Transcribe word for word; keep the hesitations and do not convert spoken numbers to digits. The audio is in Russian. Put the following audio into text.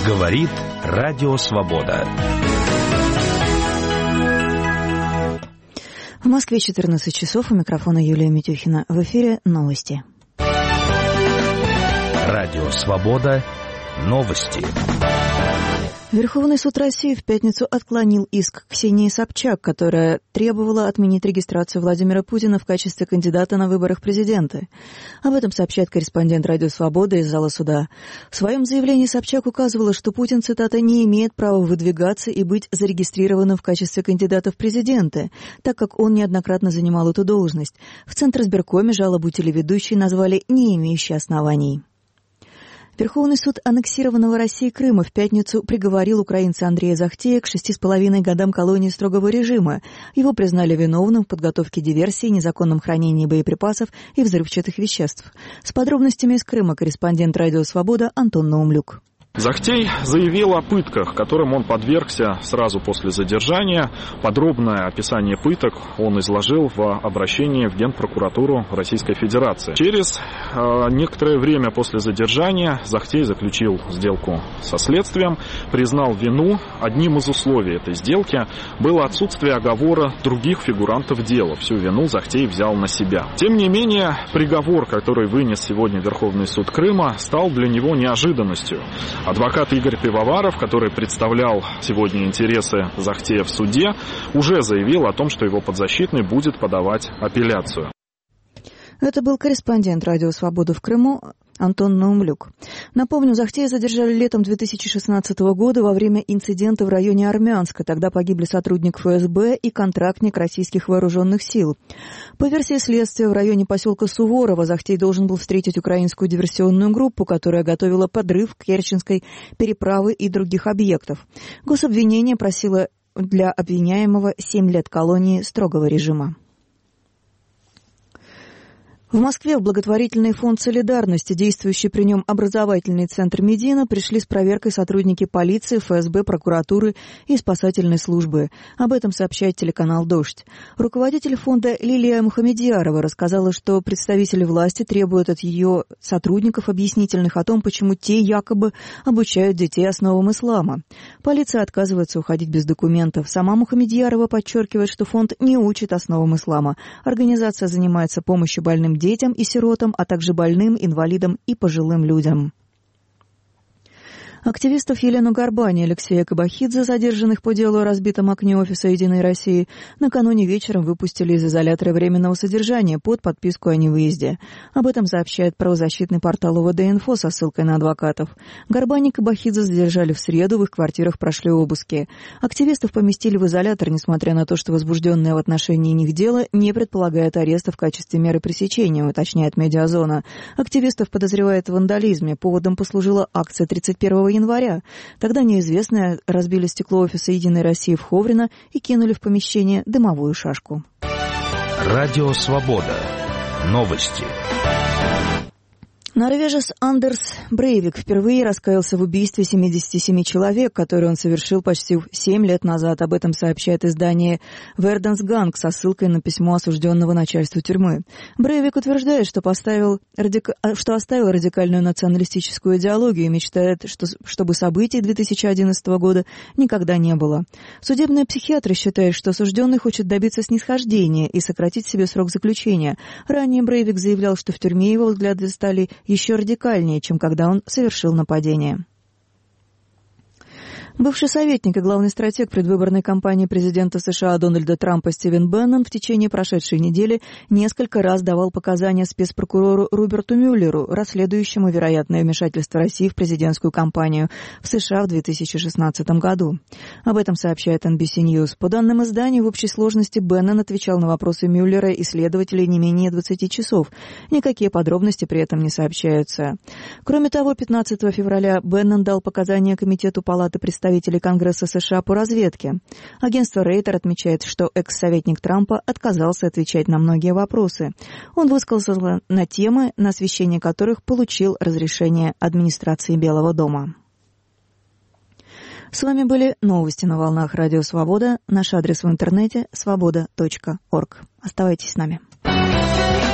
Говорит Радио Свобода. В Москве четырнадцать часов. У микрофона Юлия Митюхина. В эфире новости. Радио Свобода. Новости. Верховный суд России в пятницу отклонил иск Ксении Собчак, которая требовала отменить регистрацию Владимира Путина в качестве кандидата на выборах президента. Об этом сообщает корреспондент Радио Свобода из зала суда. В своем заявлении Собчак указывала, что Путин, цитата, «не имеет права выдвигаться и быть зарегистрированным в качестве кандидата в президенты», так как он неоднократно занимал эту должность. В Центризбиркоме жалобу телеведущей назвали «не имеющей оснований». Верховный суд аннексированного Россией Крыма в пятницу приговорил украинца Андрея Захтея к шести с половиной годам колонии строгого режима. Его признали виновным в подготовке диверсии, незаконном хранении боеприпасов и взрывчатых веществ. С подробностями из Крыма корреспондент Радио Свобода Антон Наумлюк. Захтей заявил о пытках, которым он подвергся сразу после задержания. Подробное описание пыток он изложил в обращении в Генпрокуратуру Российской Федерации. Через э, некоторое время после задержания Захтей заключил сделку со следствием, признал вину. Одним из условий этой сделки было отсутствие оговора других фигурантов дела. Всю вину Захтей взял на себя. Тем не менее, приговор, который вынес сегодня Верховный суд Крыма, стал для него неожиданностью. Адвокат Игорь Пивоваров, который представлял сегодня интересы Захтея в суде, уже заявил о том, что его подзащитный будет подавать апелляцию. Это был корреспондент Радио Свобода в Крыму Антон Наумлюк. Напомню, Захтея задержали летом две тысячи шестнадцатого года во время инцидента в районе Армянска. Тогда погибли сотрудник эф эс бэ и контрактник российских вооруженных сил. По версии следствия, в районе поселка Суворово Захтей должен был встретить украинскую диверсионную группу, которая готовила подрыв Керченской переправы и других объектов. Гособвинение просило для обвиняемого семь лет колонии строгого режима. В Москве в благотворительный фонд солидарности, действующий при нем образовательный центр «Медина», пришли с проверкой сотрудники полиции, эф эс бэ, прокуратуры и спасательной службы. Об этом сообщает телеканал «Дождь». Руководитель фонда Лилия Мухамедьярова рассказала, что представители власти требуют от ее сотрудников объяснительных о том, почему те якобы обучают детей основам ислама. Полиция отказывается уходить без документов. Сама Мухамедьярова подчеркивает, что фонд не учит основам ислама. Организация занимается помощью больным детям и сиротам, а также больным, инвалидам и пожилым людям. Активистов Елену Горбань и Алексея Кабахидзе, задержанных по делу о разбитом окне офиса «Единой России», накануне вечером выпустили из изолятора временного содержания под подписку о невыезде. Об этом сообщает правозащитный портал о вэ дэ инфо со ссылкой на адвокатов. Горбань и Кабахидзе задержали в среду, в их квартирах прошли обыски. Активистов поместили в изолятор, несмотря на то, что возбужденное в отношении них дело не предполагает ареста в качестве меры пресечения, уточняет «Медиазона». Активистов подозревают в вандализме. Поводом послужила акция тридцать первого января. Тогда неизвестные разбили стекло офиса «Единой России» в Ховрино и кинули в помещение дымовую шашку. Радио Свобода. Новости. Норвежец Андерс Брейвик впервые раскаялся в убийстве семидесяти семи человек, которые он совершил почти семь лет назад. Об этом сообщает издание «Верденсганг» со ссылкой на письмо осужденного начальству тюрьмы. Брейвик утверждает, что, поставил, что оставил радикальную националистическую идеологию и мечтает, что, чтобы событий две тысячи одиннадцатого года никогда не было. Судебные психиатры считают, что осужденный хочет добиться снисхождения и сократить себе срок заключения. Ранее Брейвик заявлял, что в тюрьме его взгляды стали еще радикальнее, чем когда он совершил нападение. Бывший советник и главный стратег предвыборной кампании президента США Дональда Трампа Стивен Беннон в течение прошедшей недели несколько раз давал показания спецпрокурору Роберту Мюллеру, расследующему вероятное вмешательство России в президентскую кампанию в США в две тысячи шестнадцатом году. Об этом сообщает эн би си News. По данным издания, в общей сложности Беннон отвечал на вопросы Мюллера и следователей не менее двадцати часов. Никакие подробности при этом не сообщаются. Кроме того, пятнадцатого февраля Беннон дал показания Комитету Палаты представителей представителей Конгресса США по разведке. Агентство Рейтер отмечает, что экс-советник Трампа отказался отвечать на многие вопросы. Он высказался на темы, на освещение которых получил разрешение администрации Белого дома. С вами были новости на волнах Радио Свобода. Наш адрес в интернете свобода точка орг. Оставайтесь с нами.